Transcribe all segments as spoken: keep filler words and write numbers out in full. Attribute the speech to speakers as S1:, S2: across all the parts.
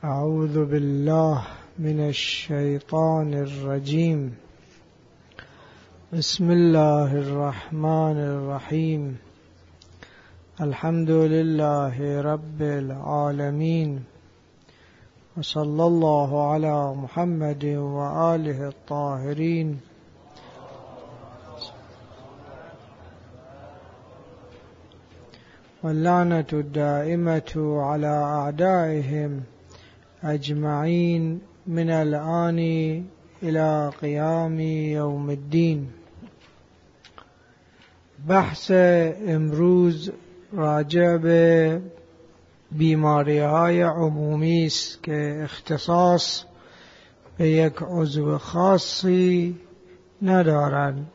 S1: اعوذ بالله من الشیطان الرجیم. بسم الله الرحمن الرحیم. الحمد لله رب العالمین و صلی الله علی محمد و آله الطاهرین. واللعنة الدائمة على أعدائهم اجمعین من الآن الى قیام یوم الدین. بحث امروز راجع به بیماری های عمومی است که اختصاص به یک عضو خاصی ندارند،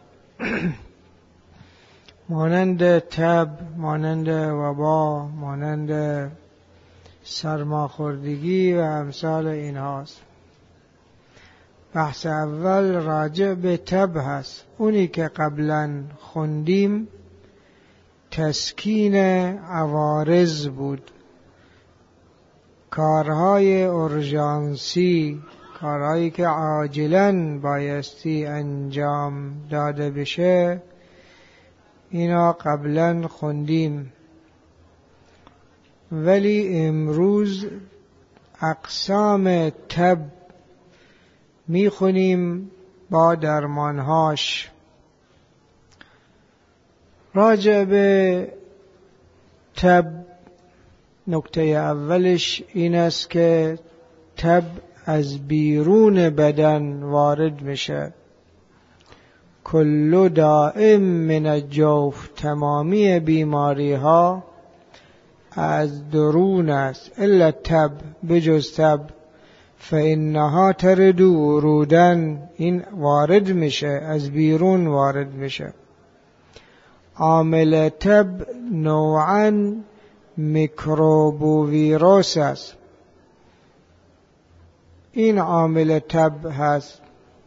S1: مانند تب، مانند وبا، مانند سرماخوردگی و امثال این هاست. بحث اول راجع به تب هست، اونی که قبلا خوندیم تسکین عوارض بود. کارهای اورژانسی، کارهایی که عاجلاً بایستی انجام داده بشه، اینا قبلا خوندیم. ولی امروز اقسام تب میخونیم با درمانهاش. راجع به تب نکته اولش این است که تب از بیرون بدن وارد میشه. کل دائم من الجوف، تمامی بیماری ها از درون است، الا تب، بجز تب، فانها ترد ورودن، این وارد میشه، از بیرون وارد میشه. عامل تب نوعا میکروب و ویروس است، این عامل تب هست.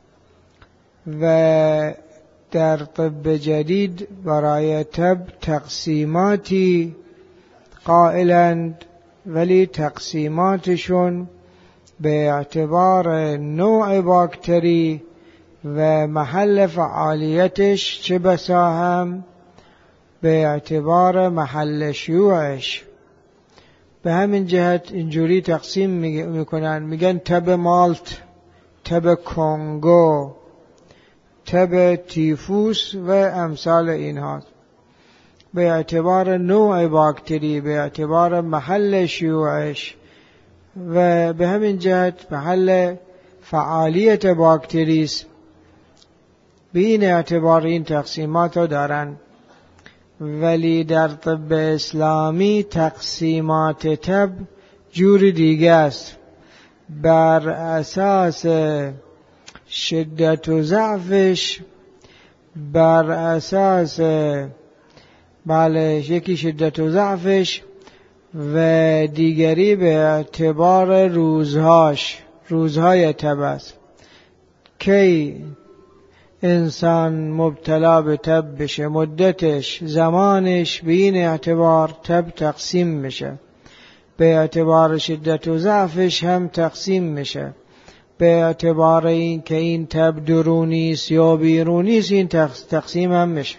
S1: و در طب جدید برای تب تقسیماتی قائلند، ولی تقسیماتشون به اعتبار نوع باکتری و محل فعالیتش، چه بسا هم به اعتبار محل شیوعش. به همین جهت اینجوری تقسیم میکنن، میگن تب مالت، تب کنگو، تب تیفوس و امثال اینها، به اعتبار نوع باکتری، به اعتبار محل شیوعش و به همین جهت محل فعالیت باکتری است. به این اعتبار این تقسیمات رو دارن. ولی در طب اسلامی تقسیمات تب جور دیگه است، بر اساس شدت و ضعفش، بر اساس بله یکی شدت و ضعفش و دیگری به اعتبار روزهاش، روزهای تب است. کی انسان مبتلا به تب بشه، مدتش، زمانش، به این اعتبار تب تقسیم میشه. به اعتبار شدت و ضعفش هم تقسیم میشه. به اعتبار این که این تب درونی است یا بیرونی است، این تقسیم هم میشه.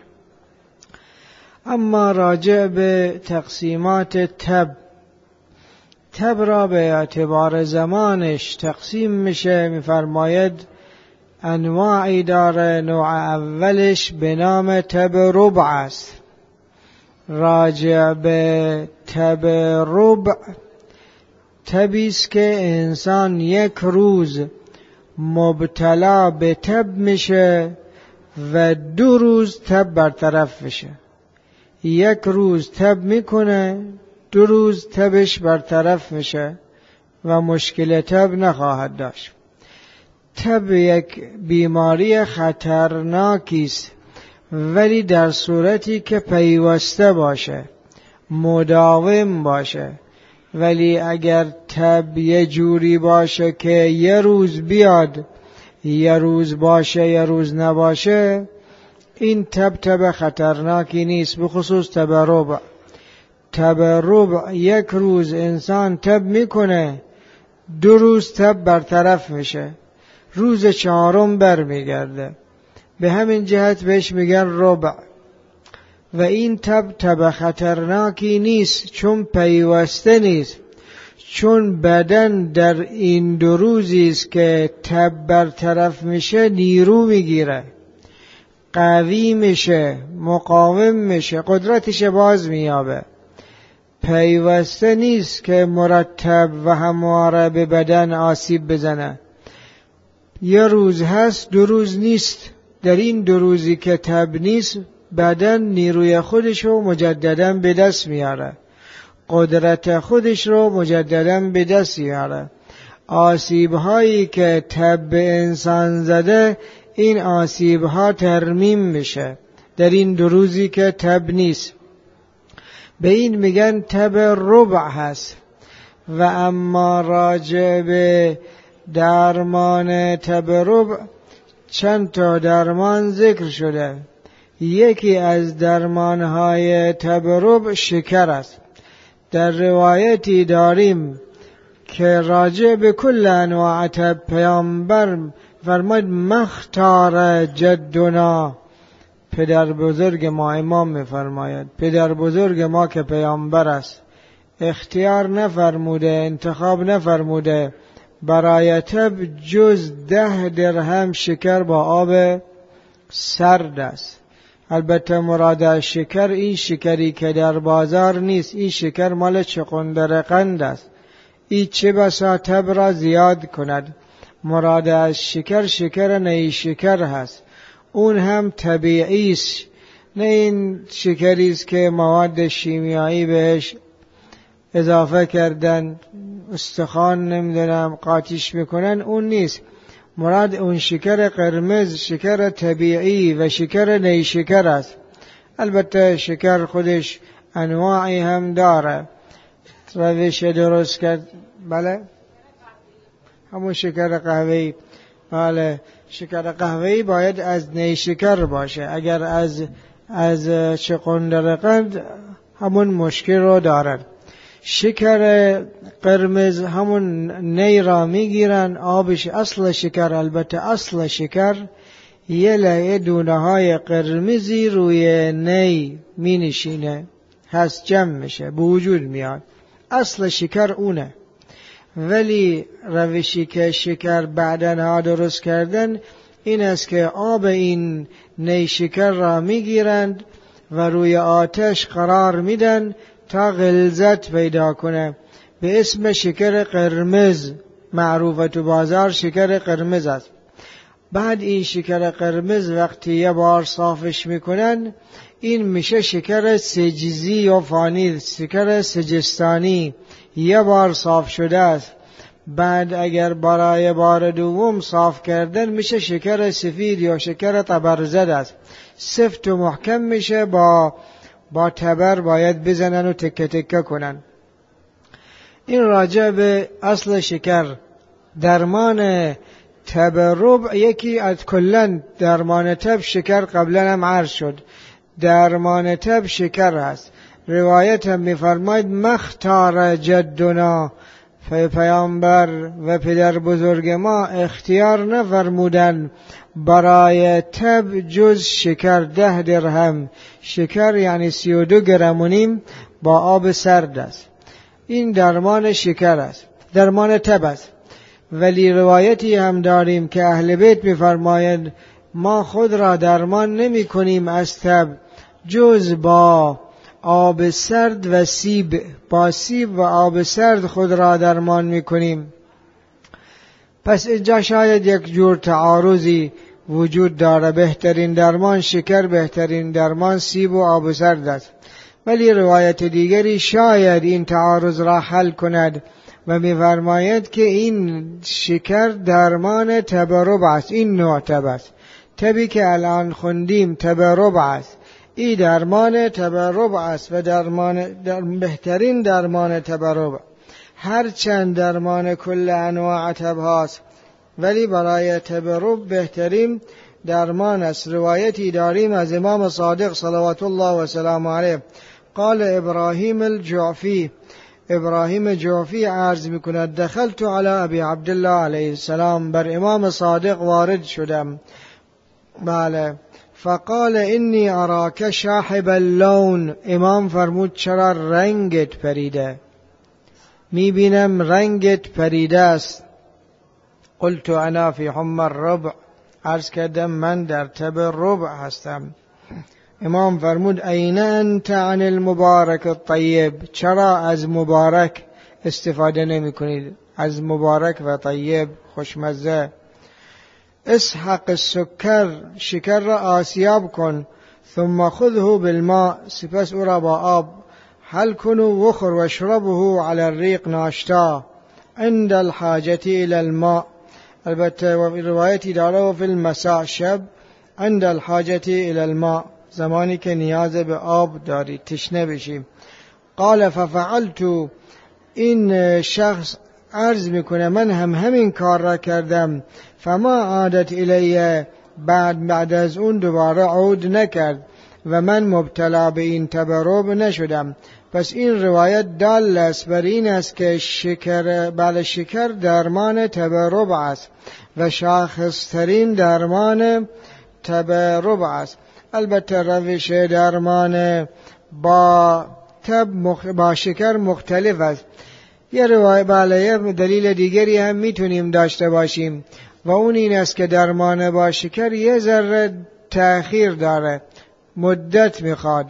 S1: اما راجع به تقسیمات تب، تب را به اعتبار زمانش تقسیم میشه. میفرماید انواعی داره. نوع اولش به نام تب ربع است. راجع به تب ربع، تبی است که انسان یک روز مبتلا به تب میشه و دو روز تب برطرف میشه. یک روز تب میکنه، دو روز تبش برطرف میشه و مشکل تب نخواهد داشت. تب یک بیماری خطرناکی است، ولی در صورتی که پیوسته باشه، مداوم باشه. ولی اگر تب یه جوری باشه که یه روز بیاد، یه روز باشه، یه روز نباشه، این تب تب خطرناکی نیست، بخصوص تب ربع. تب ربع یک روز انسان تب میکنه، دو روز تب برطرف میشه، روز چهارم برمیگرده. به همین جهت بهش میگن ربع. و این تب تب خطرناکی نیست، چون پیوسته نیست، چون بدن در این دو روزی است که تب برطرف میشه نیرو میگیره، قوی میشه، مقاوم میشه، قدرتش باز میابه. پیوسته نیست که مرتب و همواره به بدن آسیب بزنه. یه روز هست، دو روز نیست. در این دو روزی که تب نیست، بدن نیروی خودش رو مجددا به دست میاره، قدرت خودش رو مجددا به دست میاره. آسیب هایی که تب به انسان زده، این آسیب ها ترمیم میشه در این دو روزی که تب نیست. به این میگن تب ربع هست. و اما راجع به درمان تب ربع چند تا درمان ذکر شده. یکی از درمانهای تب ربع شکر است. در روایتی داریم که راجع به کل انواع تب پیامبر فرماید مختار جدنا، پدر بزرگ ما امام میفرماید، پدر بزرگ ما که پیامبر است اختیار نفرموده، انتخاب نفرموده برای تب جز ده درهم شکر با آب سرد است. البته مراد از شکر این شکری که در بازار نیست، این شکر مال چغندر قند است، این چه بسا تب را زیاد کند. مراد از شکر شکر نی شکر هست، اون هم طبیعی است، نه این شکری است که مواد شیمیایی بهش اضافه کردن، استخوان نمیدونم قاطیش میکنن، اون نیست. مراد اون شکر قرمز، شکر طبیعی و شکر نی شکر است. البته شکر خودش انواعی هم داره، روش درست کرد. بله همون شکر قهوه‌ای. بله شکر قهوه‌ای باید از نی شکر باشه، اگر از از چغندر قند همون مشکل رو دارن. شکر قرمز همون نی را میگیرن، آبش اصل شکر، البته اصل شکر یه لایه دونه های قرمزی روی نی می نشینه، هست جمع میشه، به وجود میاد، اصل شکر اونه. ولی روشی که شکر بعدنها درست کردن این است که آب این نی شکر را میگیرند و روی آتش قرار میدن تا غلظت پیدا کنه، به اسم شکر قرمز معروف تو بازار، شکر قرمز است. بعد این شکر قرمز وقتی یه بار صافش میکنن این میشه شکر سجزی یا فانی، شکر سجستانی، یه بار صاف شده است. بعد اگر برای بار دوم صاف کردن میشه شکر سفید یا شکر تبرزد است، سفت و محکم میشه، با با تبر باید بزنن و تکه تکه کنن. این راجع به اصل شکر. درمان تب ربع یکی از کلن درمان تب شکر قبلا هم عرض شد، درمان تب شکر هست. روایت هم میفرماید مختار جدنا، پیامبر و پدر بزرگ ما اختیار نفرمودن برای تب جز شکر ده درهم. شکر یعنی سی و دو گرم و نیم با آب سرد است. این درمان شکر است، درمان تب است. ولی روایتی هم داریم که اهل بیت می‌فرمایند ما خود را درمان نمی کنیم از تب جز با آب سرد و سیب، با سیب و آب سرد خود را درمان می‌کنیم. پس اینجا شاید یک جور تعارضی وجود داره، بهترین درمان شکر، بهترین درمان سیب و آب سرد است. ولی روایت دیگری شاید این تعارض را حل کند و می‌فرماید که این شکر درمان تب ربع است. این نوع تب است، تبی که الان خوندیم تب ربع است، این درمان تب ربع است و درمان در بهترین درمان تب ربع. هر چند درمان کل انواع تب هاست ولی برای تب ربع بهترین درمان است. روایتی داریم از امام صادق صلوات الله و سلام علیه قال ابراهیم الجعفی، ابراهیم جوفی عرض میکند دخلت علی ابی عبدالله علیه السلام، بر امام صادق وارد شدم. بله. فقال انی اراک شاحب اللون، امام فرمود چرا رنگت پریده؟ میبینم رنگت پریده است. قلت انا فی حمى الربع، عرض کردم من در تب ربع هستم. امام فرمود این انت عن المبارک الطیب، چرا از مبارک استفاده نمی کنید؟ از مبارک و طیب خوشمزه. اسحق السکر، شکر را آسیاب کن. ثم خذه بالماء، سپس او را با آب حل کن و وخر و اشربه علی الریق، ناشتا. عند الحاجة الى الماء، البته روایتی داره و فی المساء، شب. عند الحاجة الى الماء، زمانی که نیاز به آب داری، تشنه بشی. قال ففعلت، این شخص عرض میکنه من هم همین کار را کردم. فما عادت الیه، بعد بعد از اون دوباره عود نکرد و من مبتلا به این تبرب نشدم. پس این روایت دال است بر این است که شکر، بله شکر درمان تبرب است و شاخصترین درمان تبرب است. البته روش درمان با تب مخ... با شکر مختلف است. یه روایت، بله یه دلیل دیگری هم میتونیم داشته باشیم و اون این است که درمان با شکر یه ذره تأخیر داره، مدت میخواد،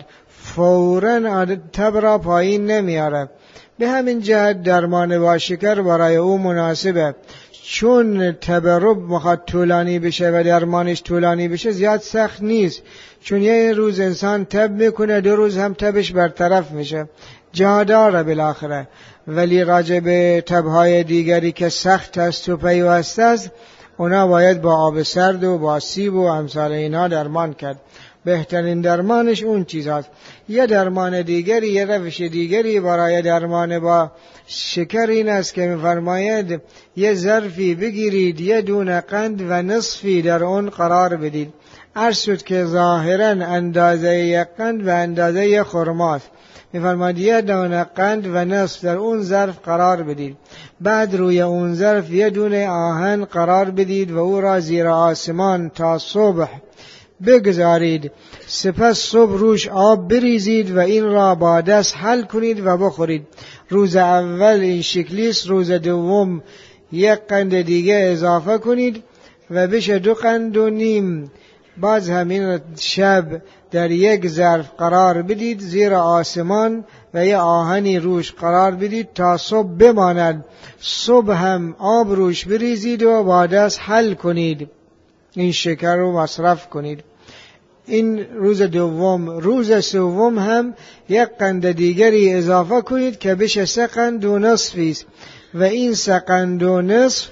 S1: فوراً تب را پایین نمیاره. به همین جهت درمان با شکر برای او مناسبه، چون تبرب میخواد طولانی بشه و درمانش طولانی بشه زیاد سخت نیست، چون یه روز انسان تب میکنه دو روز هم تبش برطرف میشه، جا داره بالاخره. ولی راجع به تبهای دیگری که سخت است و پیوسته است، اونا باید با آب سرد و با سیب و امثال اینا درمان کرد. بهترین درمانش اون چیز هست. یه درمان دیگری، یه روش دیگری برای درمان با شکر این است که می‌فرماید یه ظرفی بگیرید، یه دونه قند و نصفی در اون قرار بدید. عرض شد که ظاهراً اندازه یک قند و اندازه یک خرماست. می‌فرماید یه دونه قند و نصف در اون ظرف قرار بدید، بعد روی اون ظرف یه دونه آهن قرار بدید و او را زیر آسمان تا صبح بگذارید. سپس صبح روش آب بریزید و این را با دست حل کنید و بخورید. روز اول این شکلیست، روز دوم یک قند دیگه اضافه کنید و بشه دو قند و نیم. باز همین شب در یک ظرف قرار بدید زیر آسمان و یه آهنی روش قرار بدید تا صبح بماند. صبح هم آب روش بریزید و با دست حل کنید، این شکر رو مصرف کنید. این روز دوم. روز سوم هم یک قند دیگری اضافه کنید که بشه سه قند و نصفی است و این سه قند و نصف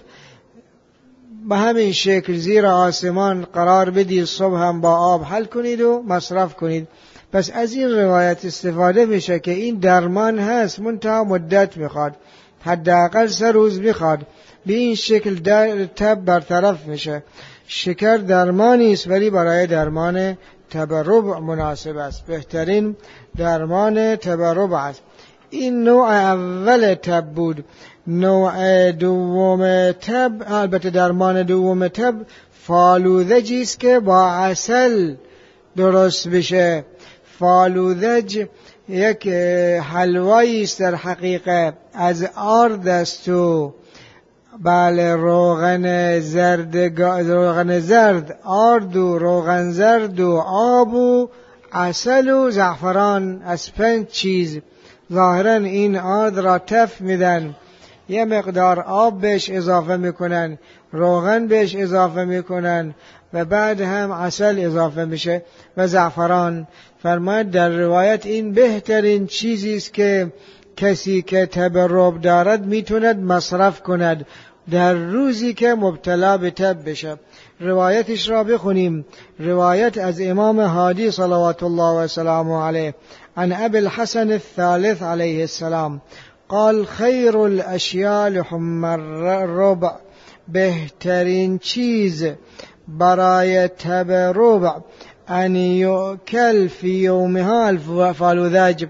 S1: به همین شکل زیر آسمان قرار بدید، صبح هم با آب حل کنید و مصرف کنید. پس از این روایت استفاده میشه که این درمان هست، منتها مدت میخواد، حداقل سه روز میخواد. به این شکل در تب برطرف میشه. شکر درمانی است ولی برای درمان تبرب مناسب است، بهترین درمان تبرب است. این نوع اول تب بود. نوع دوم تب، البته درمان دوم تب فالوذج است که با عسل درست بشه. فالوذج یک حلوایی است در حقیقت، از آرد است و بله روغن زرد، روغن زرد، آرد و روغن زرد و آب و عسل و زعفران، از پنج چیز. ظاهرا این آرد را تف میدن، یه مقدار آب بهش اضافه میکنن، روغن بهش اضافه میکنن و بعد هم عسل اضافه میشه و زعفران. فرماید در روایت این بهترین چیزی است که کسی که تبرب دارد میتوند مصرف کند در روزی که مبتلا به تب بشه. روایتش را بخونیم. روایت از امام هادی صلوات الله و سلامه علیه عن ابی الحسن الثالث علیه السلام قال خیر الاشیاء لحم الربع، بهترین چیز برای تبرب ان یؤکل فی یومها الفالوذج،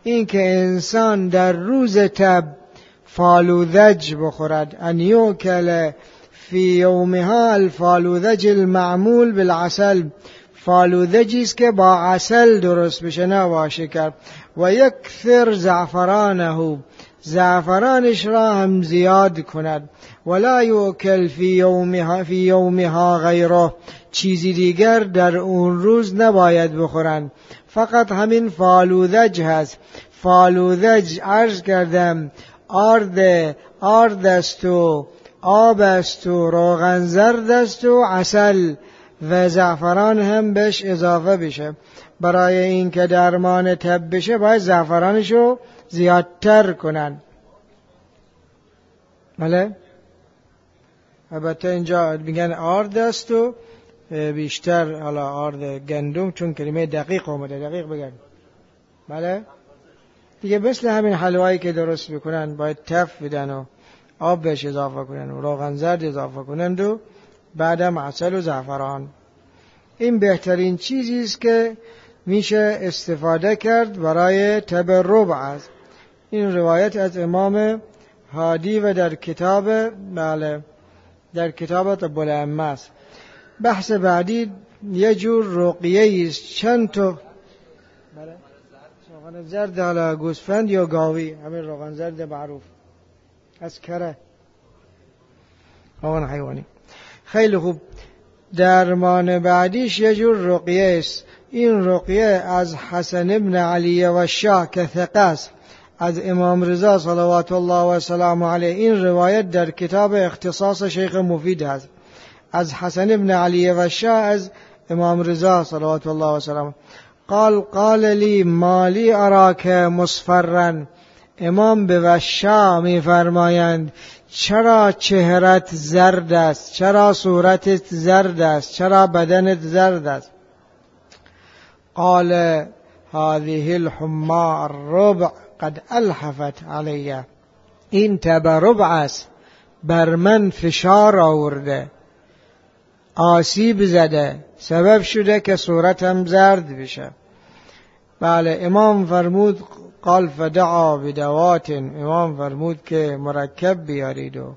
S1: این که انسان در روز تب فالوذج بخورد، ان یوکل فی یومها الفالوذج المعمول بالعسل، فالوذجی است که با عسل درست بشه نه با شکر، و یکثر زعفرانه، زعفرانش را هم زیاد کند، ولا یوکل فی یومها فی یومها غیره، چیزی دیگر در اون روز نباید بخورند، فقط همین فالوذج هست. فالوذج عرض کردم آرد آرد است و آب است و روغن زرد است و عسل و زعفران هم بهش اضافه بشه. برای این که درمان تب بشه باید زعفرانشو زیادتر کنن. بله؟ البته اینجا میگن آرد است و بیشتر حالا آرد گندم، چون کلمه دقیق اومده، دقیق بگن. بله؟ دیگه مثل همین حلوایی که درست میکنن باید تف بدن و آب بهش اضافه کنن و روغن زرد اضافه کنن و بعدم عسل و زعفران. این بهترین چیزی است که میشه استفاده کرد برای تب ربع است. این روایت از امام هادی و در کتاب بله در کتاب طب الائمه است. بحث بعدی یه جور رقیه است، چند تا بله روغن زرد حالا گوسفند یا گاوی، همین روغن زرد معروف از کره روغن حیوانی. خیلی خوب. درمان بعدیش یه جور رقیه است. این رقیه از حسن ابن علی و شاه که ثقه است، از امام رضا صلوات الله و سلام علیه. این روایت در کتاب اختصاص شیخ مفید هست، از حسن ابن علی و شاه از امام رضا صلوات الله و سلام. قال قال لی مالی اراک مصفرا، امام به وشا می فرمایند چرا چهرت زرد است، چرا صورتت زرد است، چرا بدنت زرد است؟ قال هذه الحمى الربع قد الحفت علی، این تب ربع است، بر من فشار آورده، آسیب زده، سبب شده که صورتم زرد بشه. بله. امام فرمود قال فدعا بدوات، امام فرمود که مرکب بیارید و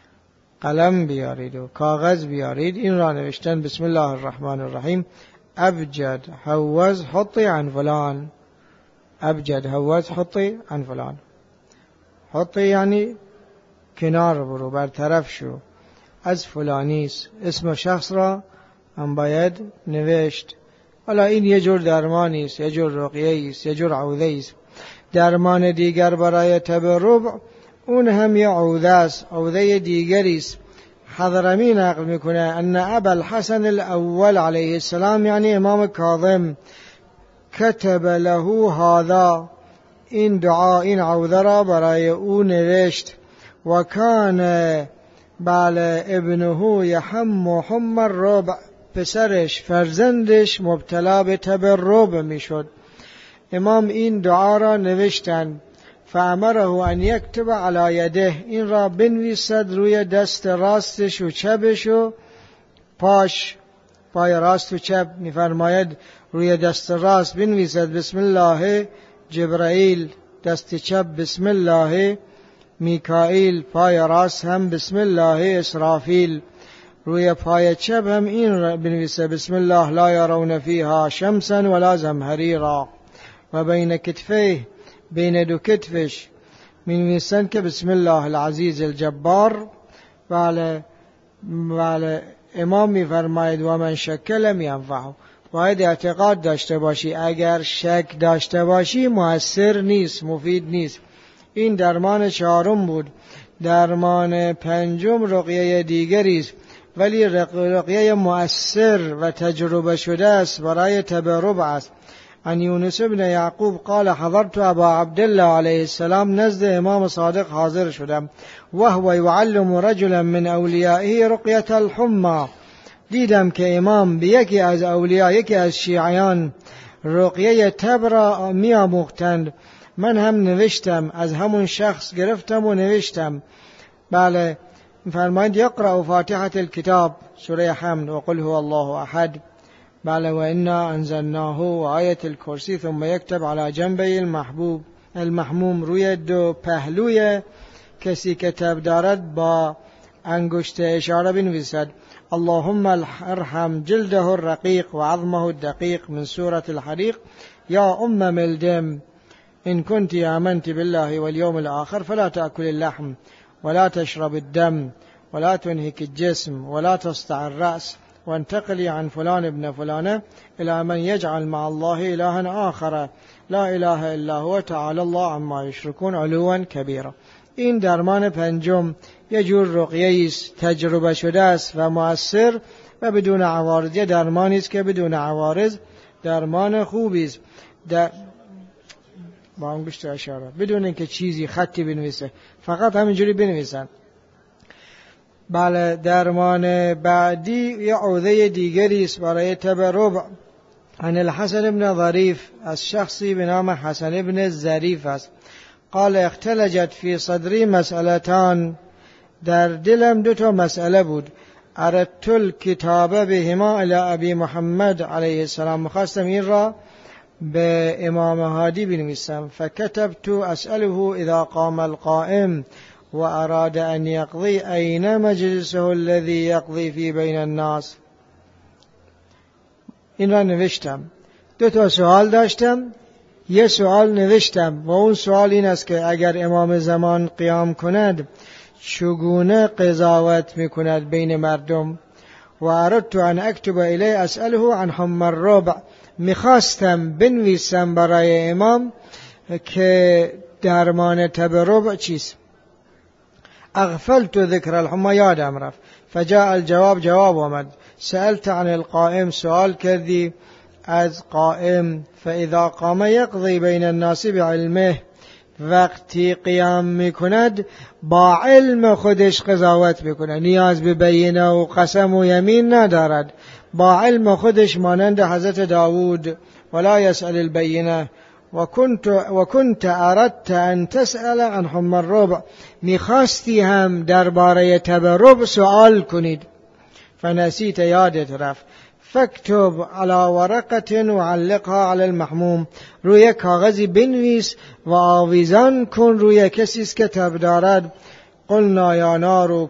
S1: قلم بیارید و کاغذ بیارید، این را نوشتن بسم الله الرحمن الرحیم ابجد حوز حطی عن فلان، ابجد حوز حطی عن فلان. حطی یعنی کنار برو، برطرف شو، از فلانیست، اسم شخص را هم باید نوشت. حالا این یه جور درمانی است، یه جور رقیه است، یه جور عوضه است. درمان دیگر برای تب ربع اون هم یه عوضه است، عوضه دیگری است. حضرمی نقل میکنه ان ابا الحسن الاول علیه السلام، یعنی امام کاظم، کتب له هذا، این دعا، این عوضه را برای او نوشت. و کان بله ابنه یحم حم الربع، پسرش فرزندش مبتلا به تب ربع میشد. امام این دعا را نوشتند، فامره ان یکتب علی یده، این را بنویسد روی دست راستش و چپش و پاش، پای راست و چپ میفرماید روی دست راست بنویسد بسم الله جبرائیل، دست چپ بسم الله میکائیل، پای راست هم بسم الله اسرافیل، روی پای چپ هم این را بنویسه بسم الله لا یرون فیها شمسا ولا زمهریرا، و بین کتفه، بین دو کتفش می‌نویسند که بسم الله العزیز الجبار. بله بله. امام می‌فرماید و من شک لم ینفعه، باید اعتقاد داشته باشی، اگر شک داشته باشی مؤثر نیست، مفید نیست. این درمان چهارم بود. درمان پنجم رقیه دیگری است، ولی رقیه مؤثر و تجربه شده است، برای تب ربع است. عن یونس بن یعقوب قال حضرت ابا عبدالله علیه السلام، نزد امام صادق حاضر شدم، و هو یعلم رجلا من اولیائه رقیه الحمى، دیدم که امام به یکی از اولیاء، یکی از شیعیان، رقیه تب را می آموختند. من هم نوشتم، از همون شخص گرفتم و نوشتم. بله. فرمایند یقرأ فاتحه الكتاب، سوره حمد و قل هو الله احد، بله و انا انزلناه و آیت الکرسی ثم یکتب على جنبه المحبوب المحموم، روی دو پهلوی کسی که تب دارد با انگشت اشاره بنویسد اللهم ارحم جلده الرقیق و عظمه الدقیق من سورة الحریق یا ام ملدم إن كنت آمنت بالله واليوم الآخر فلا تأكل اللحم ولا تشرب الدم ولا تنهك الجسم ولا تصدع الرأس وانتقلي عن فلان ابن فلانة إلى من يجعل مع الله إلها آخر لا إله إلا هو تعالى الله عما يشركون علوا كبيرا. این درمان پنجم یه جور رقیه است تجربه شده است و مؤثر و بدون عوارض، یه درمانی است که بدون عوارض درمان خوبی است. در با انگشت اشاره بدون اینکه چیزی خطی بنویسه، فقط همینجوری بنویسن. بله درمان بعدی یه عوضه دیگری است برای تب ربع. عن الحسن بن ظریف، از شخصی به نام حسن بن ظریف است. قال اختلجت فی صدری مسئلتان، در دلم دو تا مسئله بود. اردت الکتاب بهما الی ابی محمد علیه السلام، مخواستم این را به امام هادی بنویسم. فكتبت اسأله اذا قام القائم و اراد ان یقضی این مجلسه الذي یقضی فی بین الناس. این را نوشتم. دو تا سوال داشتم، یه سوال نوشتم و اون سوال این است که اگر امام زمان قیام کند چگونه قضاوت میکند بین مردم. و اردت ان اکتب الیه اسأله عن حمى الربع، میخواستم بنویسم برای امام که درمان تب ربع چیست. اغفلت ذکر الحمى، یادم رفت. فجاء الجواب، جواب آمد. سألت عن القائم، سوال کردی از قائم. فاذا قام یقضی بین الناس بعلمه، وقتی قیام میکند با علم خودش قضاوت میکند، نیاز به بینه و قسم و یمین ندارد، با علم خودش مانند حضرت داود. ولا يسأل البینه. و کنت و کنت اردت ان تسأل عن حمى الربع، میخواستی هم درباره تب ربع سوال کنید. فنسیت، یادت رفت. فاکتب على ورقة وعلقها على المحموم، روی کاغذی بنویس و آویزان کن روی کسی که تب دارد. قلنا یا نار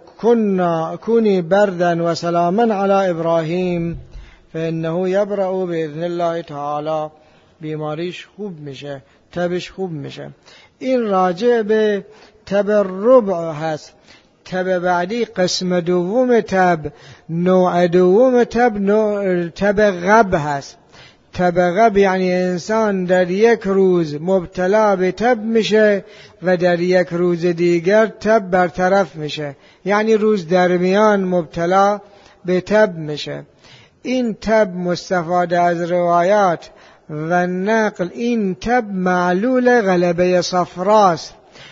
S1: کونی بردا و سلاما علی ابراهیم فانه یبرأ باذن الله تعالی، بیماریش خوب میشه، تبش خوب میشه. این راجع به تب ربع هست. تب بعدی قسم دوم تب، نوع دوم تب، نوع تب غب هست. تب غب یعنی انسان در یک روز مبتلا به تب میشه و در یک روز دیگر تب برطرف میشه، یعنی روز درمیان مبتلا به تب میشه. این تب مستفاده از روایات و نقل، این تب معلول غلبه صفراست.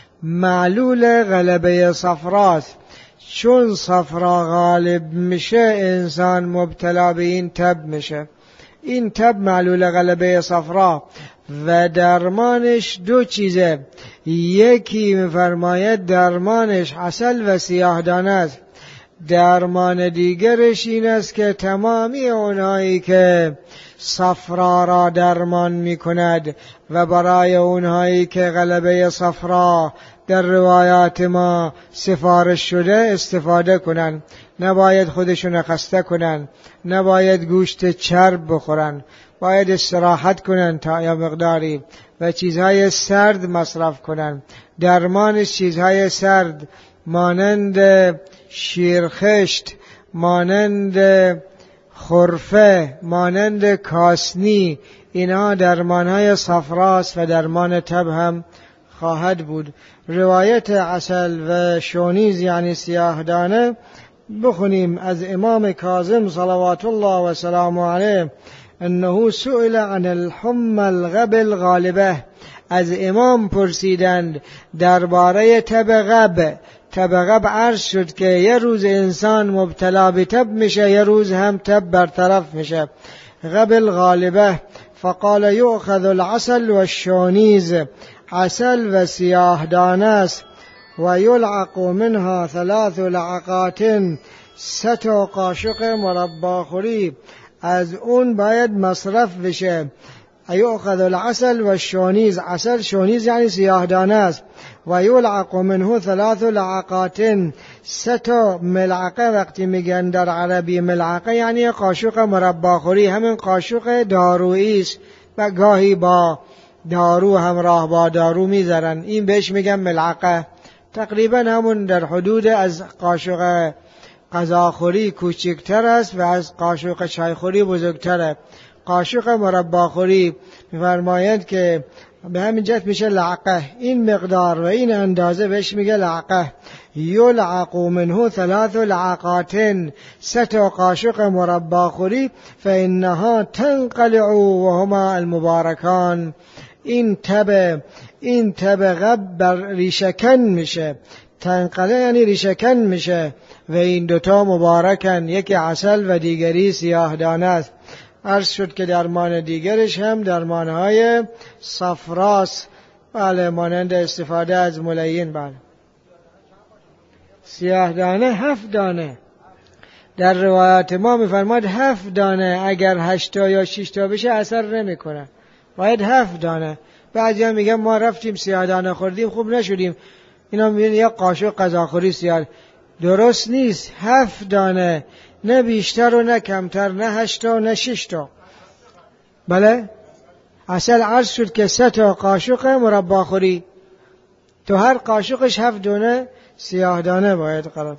S1: معلول غلبه صفراست. چون صفرا غالب میشه انسان مبتلا به این تب میشه. این تب معلول غلبه صفرا و درمانش دو چیزه. یکی میفرماید درمانش عسل و سیاه دانه است. درمان دیگرش این است که تمامی اونهایی که صفرا را درمان می کند و برای اونهایی که غلبه صفرا در روایات ما سفارش شده استفاده کنن. نباید خودشون خسته کنن، نباید گوشت چرب بخورن، باید استراحت کنن تا یا مقداری و چیزهای سرد مصرف کنن. درمانش چیزهای سرد مانند شیرخشت، مانند خرفه، مانند کاسنی، اینها درمانهای صفراست و درمان تب هم خواهد بود. روایت عسل و شونیز یعنی سیاه دانه بخونیم از امام کاظم صلوات الله و سلام علیه انه سئل عن الحمى الغب الغالبه. از امام پرسیدند درباره تب غب. تب غب عرض شد که یه روز انسان مبتلا به تب میشه، یه روز هم تب برطرف میشه. غب الغالبه. فقال یؤخذ العسل والشونیز، عسل و سیاه دانه است. و یلعق منها ثلاث لعقات، ست قاشق مربا خوری از اون باید مصرف بشه. یؤخذ العسل و الشونیز، عسل شونیز یعنی سیاه دانه است. و یلعق منه ثلاث لعقات، سه تا ملعقه. وقتی میگن در عربی ملعقه یعنی قاشق مرباخوری، همین قاشق دارویی است و گاهی با دارو همراه با دارو میذارن، این بهش میگن ملعقه. تقریبا همون در حدود از قاشق غذاخوری کوچکتر است و از قاشق چایخوری بزرگتره. قاشق مرباخوری می‌فرمایند که به همین جهت میشه لعقه. این مقدار و این اندازه بهش میگه لعقه. یلعق منه ثلاث لعقات، سه تا قاشق مرباخوری. فانها تنقلع وهما المبارکان، این تب این تب غب بر ریشکن میشه. تنقلع یعنی ریشکن میشه و این دوتا مبارکن، یکی عسل و دیگری سیاه دانه است. عرض شد که درمان دیگرش هم درمانهای صفراست، بله، مانند استفاده از ملین. بله، سیاه دانه هفت دانه در روایات ما میفرماد هفت دانه، اگر هشتا یا ششتا بشه اثر نمیکنه، باید هفت دانه. بعضی هم میگن ما رفتیم سیاه دانه خوردیم خوب نشدیم، اینا میگن یک قاشق غذاخوری سیاه. درست نیست، هفت دانه، نه بیشتر و نه کمتر، نه هشتا و نه ششتا. بله، اصل عرض شد که سه تا قاشق مرباخوری، تو هر قاشقش هفت دانه سیاه دانه باید قرار.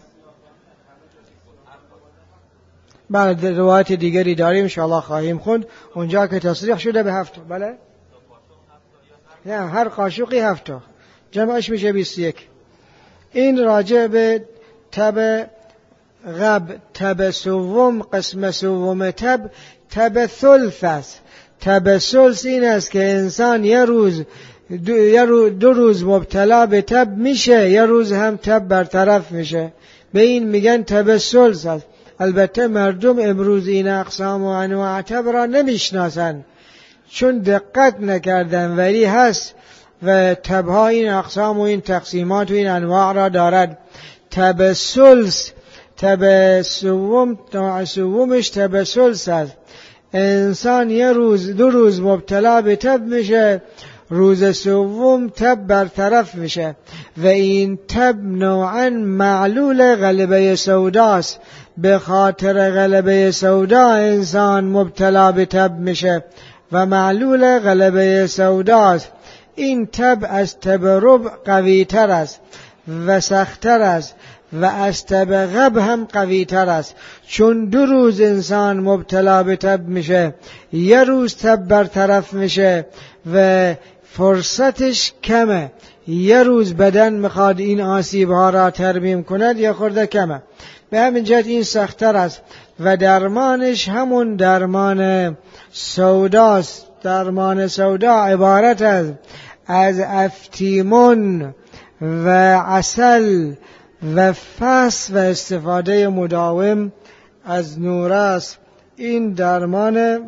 S1: بعد روایت دیگری داریم انشاءالله خواهیم خوند اونجا که تصریح شده به هفت. بله، نه، هر قاشقی هفت تا، جمعش میشه بیست و یک. این راجع به تب غب. تب سوم، قسم سوم تب، تب ثلث است. تب ثلث این است که انسان یه روز دو, دو روز مبتلا به تب میشه، یه روز هم تب برطرف میشه، به این میگن تب ثلث است. البته مردم امروز این اقسام و انواع تب را نمیشناسن چون دقت نکردن، ولی هست و تبها این اقسام و این تقسیمات و این انواع را دارد. تب ثلث، تب سوم، سومش تب ثلث است. انسان یه روز دو روز مبتلا به تب میشه، روز سوم تب برطرف میشه و این تب نوعا معلول غلبه سوداست. به خاطر غلبه سودا انسان مبتلا به تب میشه و معلول غلبه سوداست. این تب از تب ربع قوی تر است و سخت‌تر است و از تب غب هم قوی تر است، چون دو روز انسان مبتلا به تب میشه، یه روز تب برطرف میشه و فرصتش کمه. یه روز بدن میخواد این آسیبها را ترمیم کند، یه خورده کمه، به همین جهت این سخت‌تر است و درمانش همون درمان سوداست. درمان سودا عبارت است از افتیمون و عسل و فس و استفاده مداوم از نور است. این درمان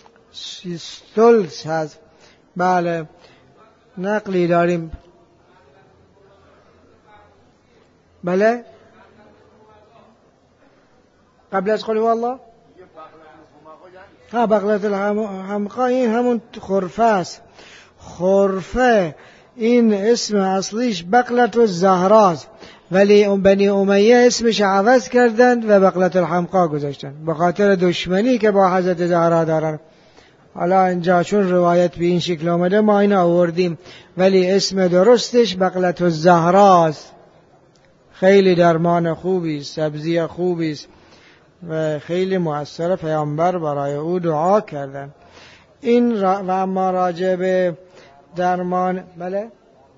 S1: ثلث هست. بله، نقلی داریم. بله، قبل از قل هو الله. ها، بغلت الحمقا این همون خرفه است. خرفه این اسم اصلیش بغلت الزهراست، ولی بنی امیه اسمش عوض کردند و بغلت الحمقا گذاشتند به خاطر دشمنی که با حضرت زهرا دارن. حالا اینجا چون روایت به این شکل آمده ما این آوردیم، ولی اسم درستش بغلت الزهراست. خیلی درمان خوبی است، سبزی خوبی است و خیلی مؤثر، پیامبر برای او دعا کردن. این را و اما راجع به درمان، بله،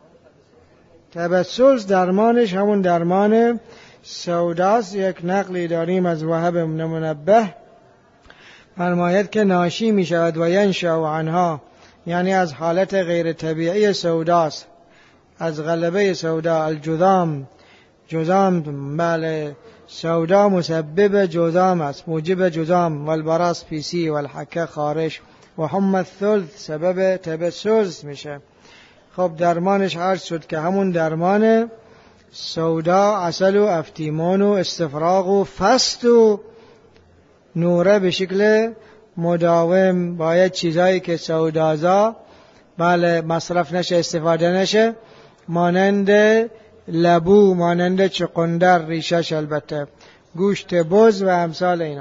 S1: تبسل درمانش همون درمان سوداست. یک نقلی داریم از وهب بن منبه، فرماید که ناشی می شود و ینشأ عنها، یعنی از حالت غیر طبیعی سوداست، از غلبه سودا. الجذام، جذام، بله، سودا مسبب جذام است، موجب جذام. والبراس پیسی والحکه خارش و هم الثلث سبب تبسل میشه. خب درمانش عرض شد که همون درمان سودا، عسل و افتیمان و استفراغ و فست و نوره به شکل مداوم باید چیزایی که سودازا بله مصرف نشه، استفاده نشه، مانند لبو، مانند چقندر، ریشش البته، گوشت بز و امثال اینا.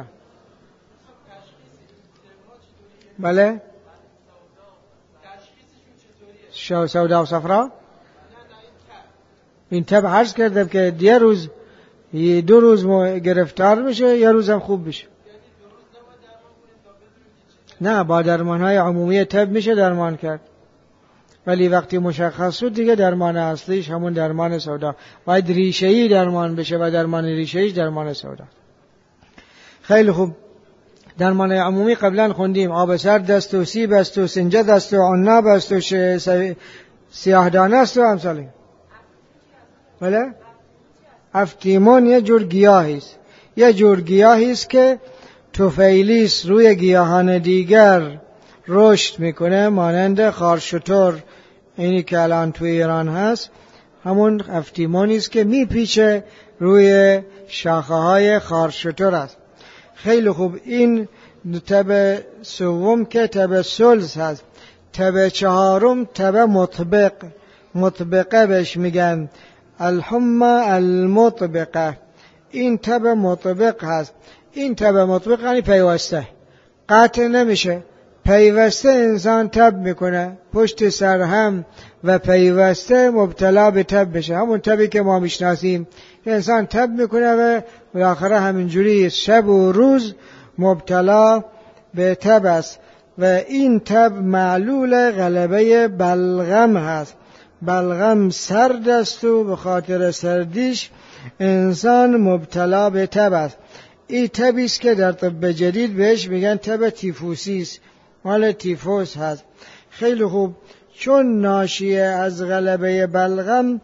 S1: بله سودا و صفرا این تب عرض کردم که یه روز یه دو روز گرفتار میشه، یه روز هم خوب میشه. نه با درمان های عمومی تب میشه درمان کرد، ولی وقتی مشخص شد دیگه درمان اصلیش همون درمان سودا باید ریشه‌ای درمان بشه و درمان ریشه‌ایش درمان سودا. خیلی خوب. درمان عمومی قبلا خوندیم، آب سرد است و سیب است و سنجد است و عناب است و سیاه دانه است و امثال این. بله؟ افتیمون یه جور گیاهی است. یه جور گیاهی است که توفیلیس روی گیاهان دیگر رشد میکنه، مانند خارشتر، اینی که الان توی ایران هست، همون افتیمونی است که میپیچه روی شاخه های خارشتر است. خیلی خوب. این تب سوم که تب سلس هست. تب چهارم تب مطبق، مطبقه بهش میگن، الحمى المطبقه. این تب مطبق هست. این تب مطبق یعنی پیوسته، قطع نمیشه، پیوسته انسان تب میکنه، پشت سر هم و پیوسته مبتلا به تب بشه. همون تبی که ما میشناسیم که انسان تب میکنه و بالاخره همینجوری شب و روز مبتلا به تب است. و این تب معلول غلبه بلغم هست. بلغم سرد است و به خاطر سردیش انسان مبتلا به تب است. این تبی است که در طب جدید بهش میگن تب تیفوسی است، مال تیفوس هست. خیلی خوب. چون ناشی از غلبه بلغم،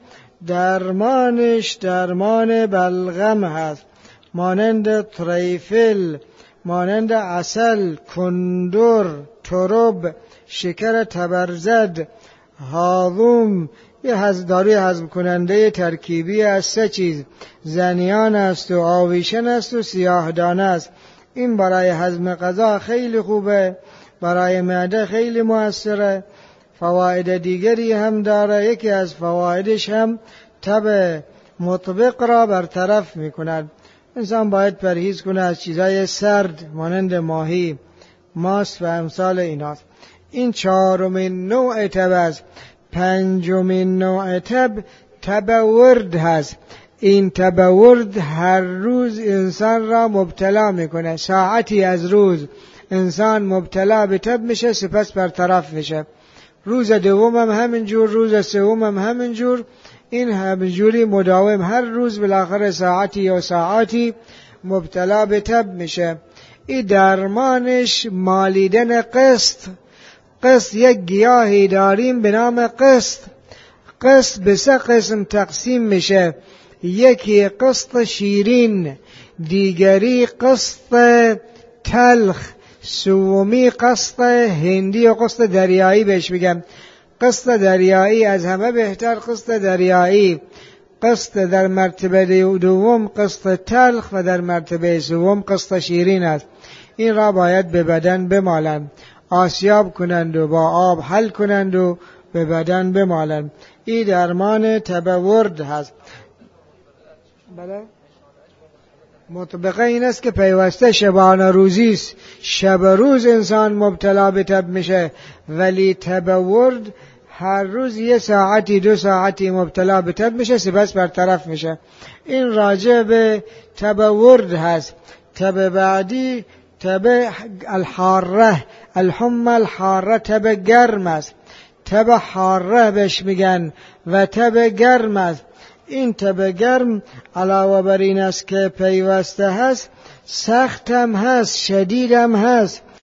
S1: درمانش درمان بلغم هست، مانند تریفل، مانند عسل، کندر، ترب، شکر تبرزد، هاضوم. یه داروی هضم کننده ترکیبی از سه چیز، زنیان است و آویشن است و سیاه دانه است. این برای هضم غذا خیلی خوبه، برای معده خیلی موثره، فواید دیگری هم داره. یکی از فوایدش هم تب مطبق را برطرف میکند. انسان باید پرهیز کنه از چیزای سرد مانند ماهی، ماست و امثال ایناست. این چهارمین نوع تب است. پنجمین نوع تب تب ورد هست. این تب ورد هر روز انسان را مبتلا میکنه. ساعتی از روز انسان مبتلا به تب میشه، سپس برطرف میشه. روز دوم هم همینجور، روز سوم هم همینجور. این همینجوری مداوم هر روز بالاخره ساعتی یا ساعتی مبتلا به تب میشه. این درمانش مالیدن قسط. قسط یک گیاهی داریم به نام قسط. قسط به سه قسم تقسیم میشه. یکی قسط شیرین، دیگری قسط تلخ، سومی قسط هندی یا قسط دریایی بهش میگم. قسط دریایی از همه بهتر، قسط دریایی. قسط در مرتبه دوم قسط تلخ و در مرتبه سوم قسط شیرین است. این را باید به بدن بمالند، آسیاب کنند و با آب حل کنند و به بدن بمالند. این درمان تب ورد هست. بله؟ مطبقه این است که پیوسته شبانه روزی است، شب روز انسان مبتلا به تب میشه، ولی تب ورد هر روز یه ساعتی دو ساعتی مبتلا به تب میشه، سپس برطرف میشه. این راجع به تب ورد هست. تب بعدی تب الحاره، الحمى الحاره، تب گرم است. تب حاره بهش میگن و تب گرم است. این تب گرم علاوه بر این است که پیوسته هست، سخت هم هست، شدید هم هست.